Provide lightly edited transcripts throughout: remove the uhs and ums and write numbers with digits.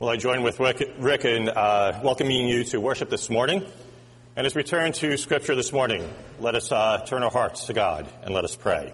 Well, I join with Rick in welcoming you to worship this morning. And as we turn to Scripture this morning, let us turn our hearts to God and let us pray.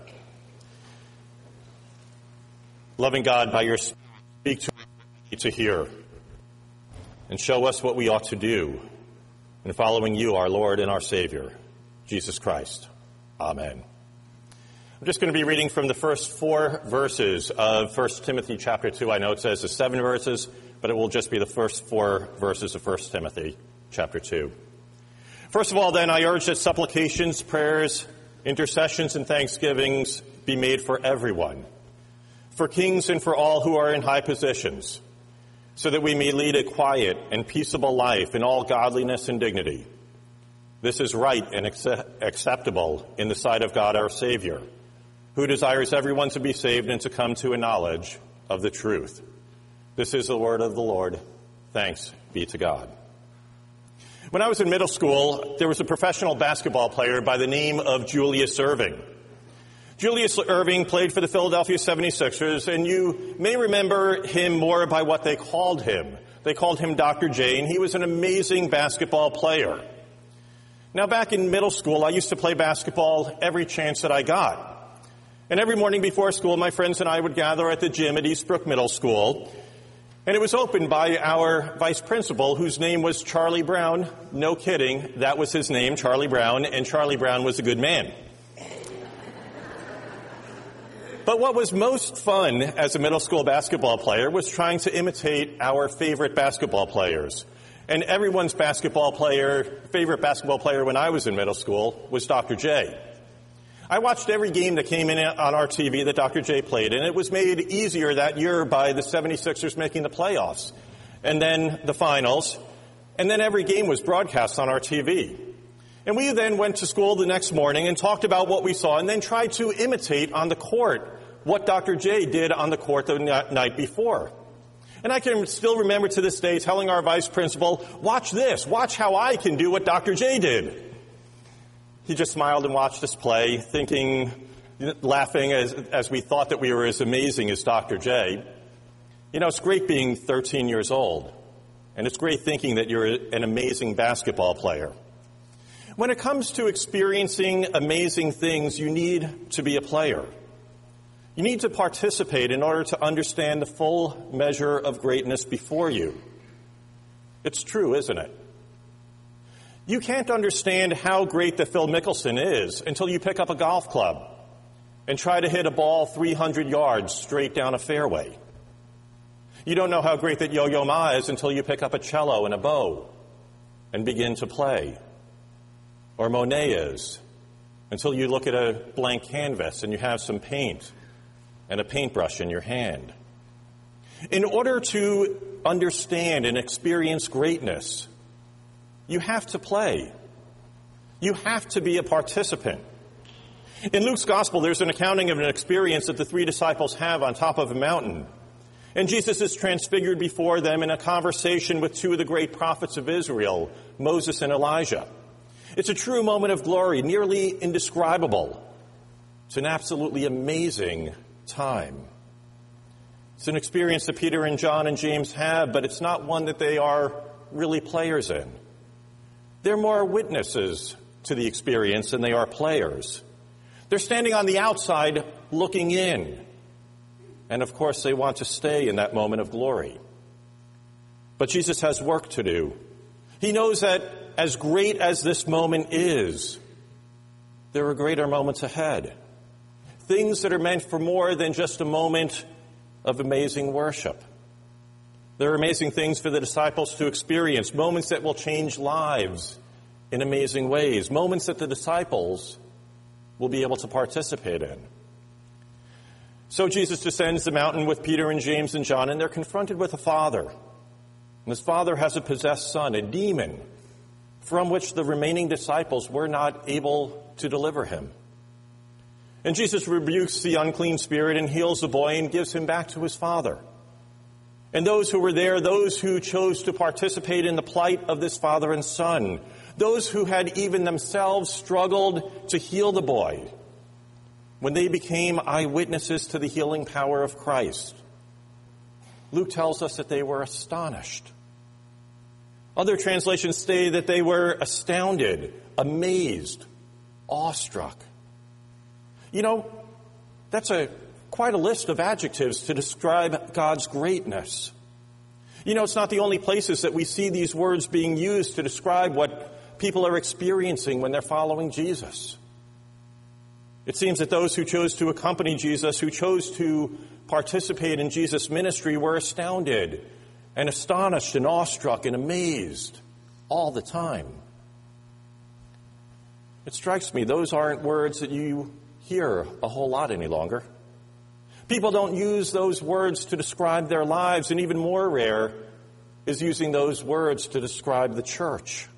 Loving God, by your Spirit, speak to us to hear and show us what we ought to do in following you, our Lord and our Savior, Jesus Christ. Amen. I'm just going to be reading from the first 4 verses of 1 Timothy chapter 2. I know it says the 7 verses, but it will just be the first 4 verses of 1 Timothy chapter 2. First of all, then, I urge that supplications, prayers, intercessions, and thanksgivings be made for everyone, for kings and for all who are in high positions, so that we may lead a quiet and peaceable life in all godliness and dignity. This is right and acceptable in the sight of God our Savior, who desires everyone to be saved and to come to a knowledge of the truth. This is the word of the Lord. Thanks be to God. When I was in middle school, there was a professional basketball player by the name of Julius Erving. Julius Erving played for the Philadelphia 76ers, and you may remember him more by what they called him. They called him Dr. J, and he was an amazing basketball player. Now, back in middle school, I used to play basketball every chance that I got. And every morning before school, my friends and I would gather at the gym at Eastbrook Middle School. And it was opened by our vice principal, whose name was Charlie Brown. No kidding, that was his name, Charlie Brown, and Charlie Brown was a good man. But what was most fun as a middle school basketball player was trying to imitate our favorite basketball players. And everyone's favorite basketball player when I was in middle school was Dr. J. I watched every game that came in on our TV that Dr. J played, and it was made easier that year by the 76ers making the playoffs, and then the finals, and then every game was broadcast on our TV. And we then went to school the next morning and talked about what we saw, and then tried to imitate on the court what Dr. J did on the court the night before. And I can still remember to this day telling our vice principal, watch this, watch how I can do what Dr. J did. He just smiled and watched us play, laughing as we thought that we were as amazing as Dr. J. You know, it's great being 13 years old, and it's great thinking that you're an amazing basketball player. When it comes to experiencing amazing things, you need to be a player. You need to participate in order to understand the full measure of greatness before you. It's true, isn't it? You can't understand how great that Phil Mickelson is until you pick up a golf club and try to hit a ball 300 yards straight down a fairway. You don't know how great that Yo-Yo Ma is until you pick up a cello and a bow and begin to play. Or Monet is until you look at a blank canvas and you have some paint and a paintbrush in your hand. In order to understand and experience greatness, you have to play. You have to be a participant. In Luke's gospel, there's an accounting of an experience that the 3 disciples have on top of a mountain. And Jesus is transfigured before them in a conversation with 2 of the great prophets of Israel, Moses and Elijah. It's a true moment of glory, nearly indescribable. It's an absolutely amazing time. It's an experience that Peter and John and James have, but it's not one that they are really players in. They're more witnesses to the experience than they are players. They're standing on the outside looking in. And of course, they want to stay in that moment of glory. But Jesus has work to do. He knows that as great as this moment is, there are greater moments ahead. Things that are meant for more than just a moment of amazing worship. There are amazing things for the disciples to experience, moments that will change lives in amazing ways, moments that the disciples will be able to participate in. So Jesus descends the mountain with Peter and James and John, and they're confronted with a father. And this father has a possessed son, a demon, from which the remaining disciples were not able to deliver him. And Jesus rebukes the unclean spirit and heals the boy and gives him back to his father. And those who were there, those who chose to participate in the plight of this father and son, those who had even themselves struggled to heal the boy, when they became eyewitnesses to the healing power of Christ, Luke tells us that they were astonished. Other translations say that they were astounded, amazed, awestruck. You know, that's quite a list of adjectives to describe God's greatness. You know, it's not the only places that we see these words being used to describe what people are experiencing when they're following Jesus. It seems that those who chose to accompany Jesus, who chose to participate in Jesus' ministry, were astounded and astonished and awestruck and amazed all the time. It strikes me those aren't words that you hear a whole lot any longer. People don't use those words to describe their lives, and even more rare is using those words to describe the church.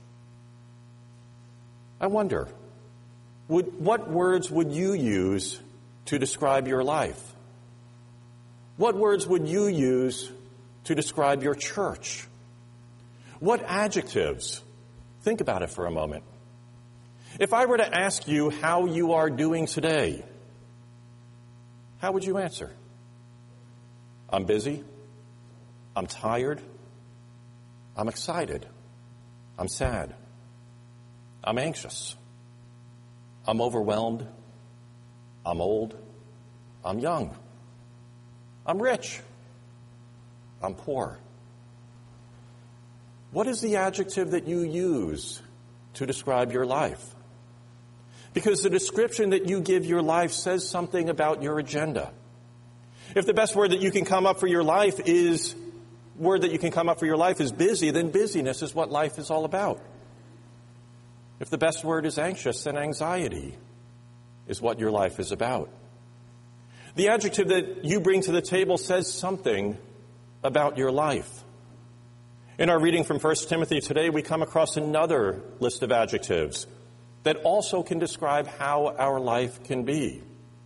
I wonder, what words would you use to describe your life? What words would you use to describe your church? What adjectives? Think about it for a moment. If I were to ask you how you are doing today, how would you answer? I'm busy. I'm tired. I'm excited. I'm sad. I'm anxious. I'm overwhelmed. I'm old. I'm young. I'm rich. I'm poor. What is the adjective that you use to describe your life? Because the description that you give your life says something about your agenda. If the best word that you can come up for your life is busy, then busyness is what life is all about. If the best word is anxious, then anxiety is what your life is about. The adjective that you bring to the table says something about your life. In our reading from 1 Timothy today, we come across another list of adjectives that also can describe how our life can be,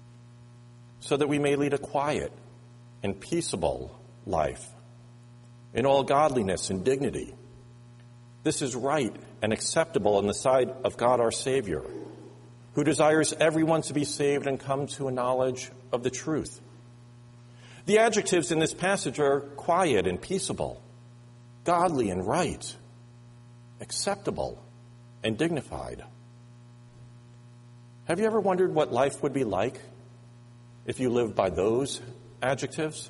so that we may lead a quiet and peaceable life in all godliness and dignity. This is right and acceptable in the sight of God our Savior, who desires everyone to be saved and come to a knowledge of the truth. The adjectives in this passage are quiet and peaceable, godly and right, acceptable and dignified. Have you ever wondered what life would be like if you lived by those adjectives?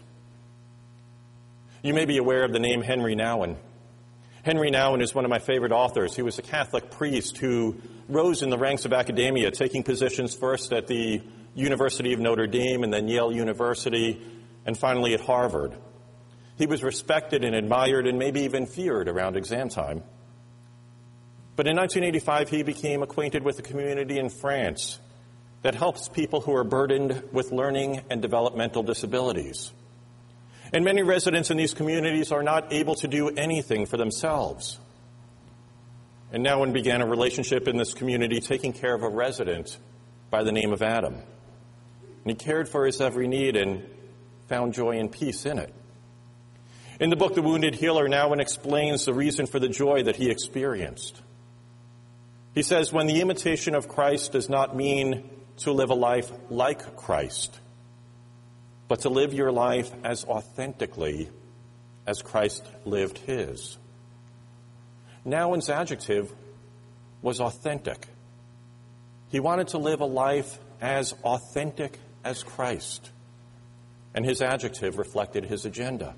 You may be aware of the name Henry Nouwen. Henry Nouwen is one of my favorite authors. He was a Catholic priest who rose in the ranks of academia, taking positions first at the University of Notre Dame and then Yale University, and finally at Harvard. He was respected and admired and maybe even feared around exam time. But in 1985, he became acquainted with a community in France that helps people who are burdened with learning and developmental disabilities. And many residents in these communities are not able to do anything for themselves. And Nouwen began a relationship in this community, taking care of a resident by the name of Adam. And he cared for his every need and found joy and peace in it. In the book, The Wounded Healer, Nouwen explains the reason for the joy that he experienced. He says, when the imitation of Christ does not mean to live a life like Christ, but to live your life as authentically as Christ lived his. Nouwen's adjective was authentic. He wanted to live a life as authentic as Christ, and his adjective reflected his agenda.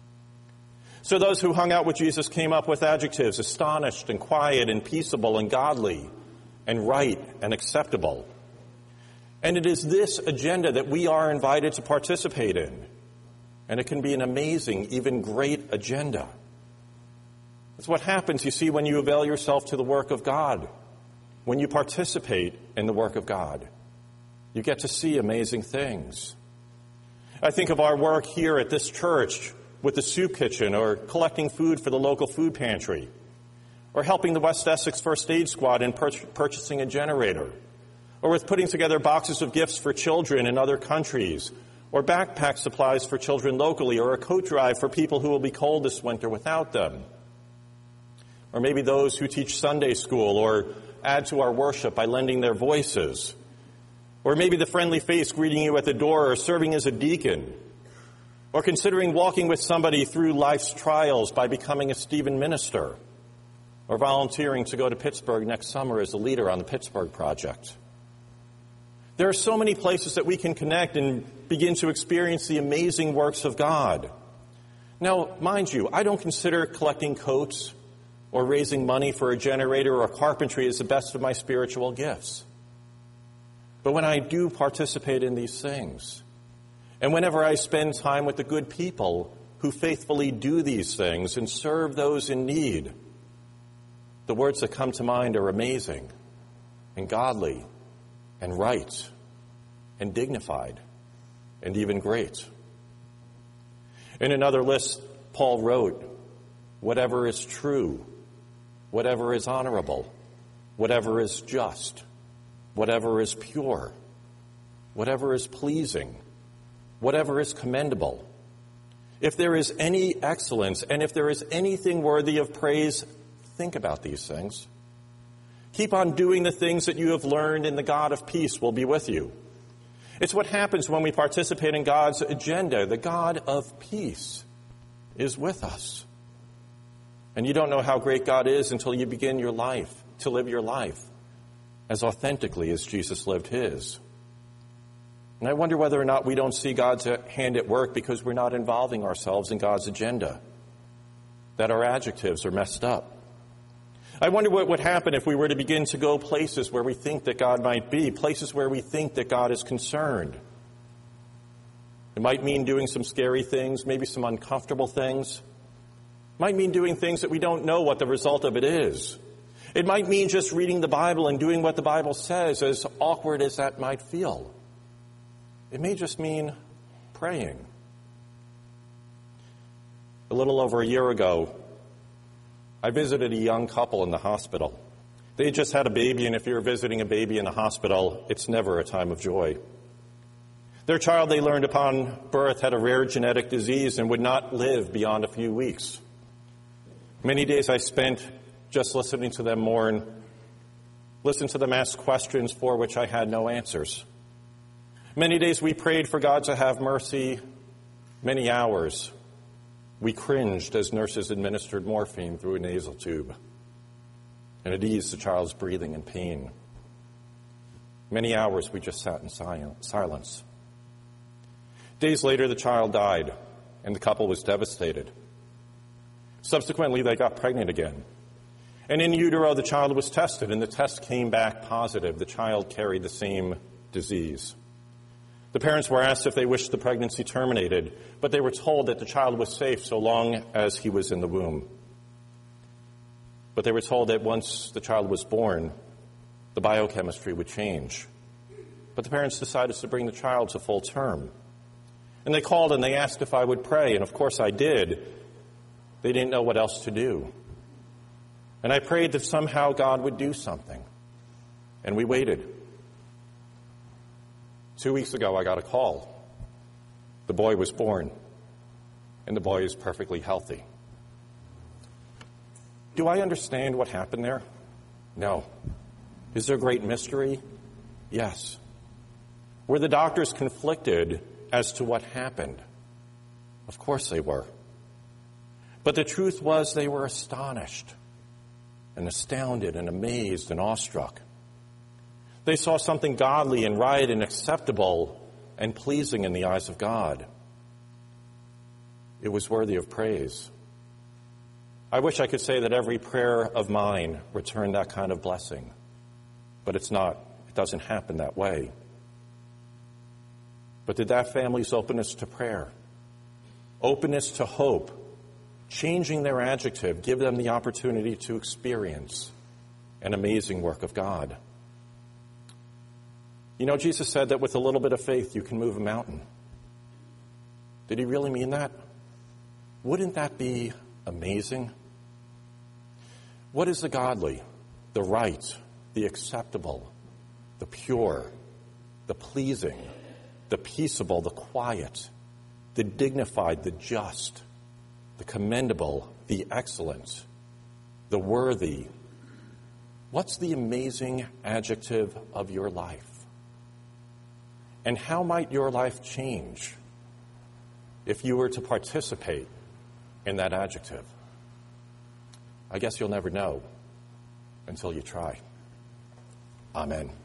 So those who hung out with Jesus came up with adjectives: astonished and quiet and peaceable and godly and right and acceptable. And it is this agenda that we are invited to participate in. And it can be an amazing, even great agenda. It's what happens, you see, when you avail yourself to the work of God. When you participate in the work of God, you get to see amazing things. I think of our work here at this church with the soup kitchen, or collecting food for the local food pantry, or helping the West Essex First Aid Squad in purchasing a generator, or with putting together boxes of gifts for children in other countries, or backpack supplies for children locally, or a coat drive for people who will be cold this winter without them. Or maybe those who teach Sunday school or add to our worship by lending their voices. Or maybe the friendly face greeting you at the door or serving as a deacon. or considering walking with somebody through life's trials by becoming a Stephen minister, or volunteering to go to Pittsburgh next summer as a leader on the Pittsburgh Project. There are so many places that we can connect and begin to experience the amazing works of God. Now, mind you, I don't consider collecting coats or raising money for a generator or carpentry as the best of my spiritual gifts. But when I do participate in these things, and whenever I spend time with the good people who faithfully do these things and serve those in need, the words that come to mind are amazing and godly and right and dignified and even great. In another list, Paul wrote, whatever is true, whatever is honorable, whatever is just, whatever is pure, whatever is pleasing, whatever is commendable. If there is any excellence and if there is anything worthy of praise, think about these things. Keep on doing the things that you have learned, and the God of peace will be with you. It's what happens when we participate in God's agenda. The God of peace is with us. And you don't know how great God is until you begin your life, to live your life as authentically as Jesus lived his. And I wonder whether or not we don't see God's hand at work because we're not involving ourselves in God's agenda, that our adjectives are messed up. I wonder what would happen if we were to begin to go places where we think that God might be, places where we think that God is concerned. It might mean doing some scary things, maybe some uncomfortable things. It might mean doing things that we don't know what the result of it is. It might mean just reading the Bible and doing what the Bible says, as awkward as that might feel. It may just mean praying. A little over a year ago, I visited a young couple in the hospital. They had just had a baby, and if you're visiting a baby in a hospital, it's never a time of joy. Their child, they learned upon birth, had a rare genetic disease and would not live beyond a few weeks. Many days I spent just listening to them mourn, listening to them ask questions for which I had no answers. Many days we prayed for God to have mercy. Many hours we cringed as nurses administered morphine through a nasal tube, and it eased the child's breathing and pain. Many hours we just sat in silence. Days later, the child died, and the couple was devastated. Subsequently, they got pregnant again. And in utero, the child was tested, and the test came back positive. The child carried the same disease. The parents were asked if they wished the pregnancy terminated, but they were told that the child was safe so long as he was in the womb. But they were told that once the child was born, the biochemistry would change. But the parents decided to bring the child to full term. And they called and they asked if I would pray, and of course I did. They didn't know what else to do. And I prayed that somehow God would do something. And we waited. 2 weeks ago, I got a call. The boy was born, and the boy is perfectly healthy. Do I understand what happened there? No. Is there great mystery? Yes. Were the doctors conflicted as to what happened? Of course they were. But the truth was they were astonished and astounded and amazed and awestruck. They saw something godly and right and acceptable and pleasing in the eyes of God. It was worthy of praise. I wish I could say that every prayer of mine returned that kind of blessing, but it's not. It doesn't happen that way. But did that family's openness to prayer, openness to hope, changing their adjective, give them the opportunity to experience an amazing work of God? You know, Jesus said that with a little bit of faith, you can move a mountain. Did he really mean that? Wouldn't that be amazing? What is the godly, the right, the acceptable, the pure, the pleasing, the peaceable, the quiet, the dignified, the just, the commendable, the excellent, the worthy? What's the amazing adjective of your life? And how might your life change if you were to participate in that adjective? I guess you'll never know until you try. Amen.